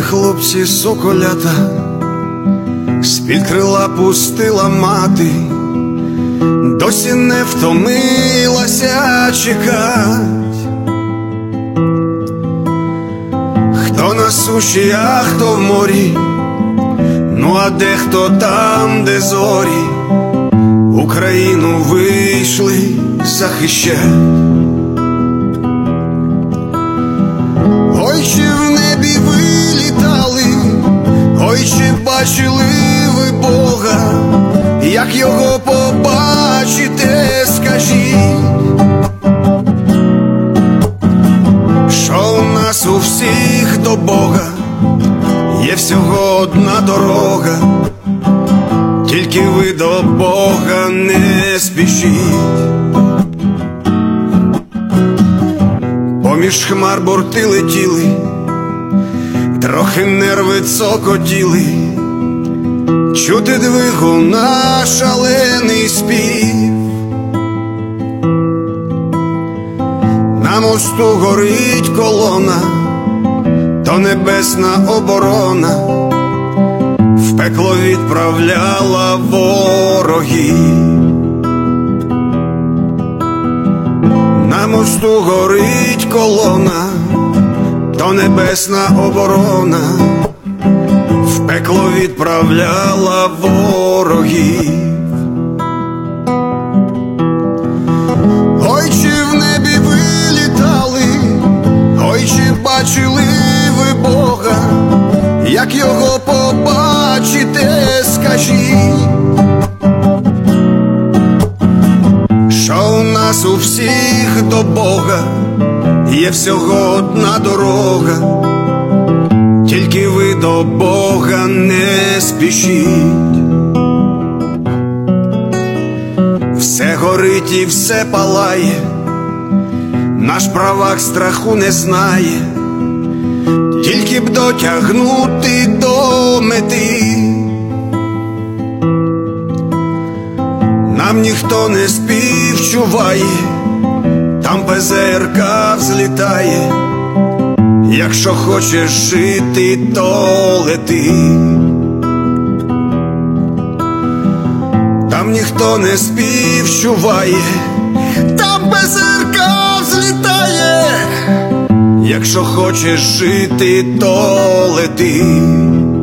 хлопці соколята, з-під крила пустила мати, досі не втомилася чекать. Хто на суші, а хто в морі, ну а дехто там, де зорі, Україну вийшли захищать. Ой, чи в небі ви літали, ой, чи бачили ви Бога, як його побачите, скажіть, що у нас у всіх до Бога є всього одна дорога, тільки ви до Бога не спішіть. Поміж хмар борти летіли, трохи нерви цокотіли, чути двигуна шалений спів. На мосту горить колона, то небесна оборона в пекло відправляла ворогів. На мосту горить колона, то небесна оборона в пекло відправляла ворогів. Ой, чи в небі ви літали, ой, чи бачили ви Бога, як його побачите, скажіть, що у нас у всіх до Бога є всього одна дорога, тільки ви до Бога не спішіть. Все горить і все палає, наш правак страху не знає, тільки б дотягнути до мети. Нам ніхто не співчуває, там ПЗРК взлітає, якщо хочеш жити, то лети. Там ніхто не співчуває, там ПЗРК взлітає, якщо хочеш жити, то лети.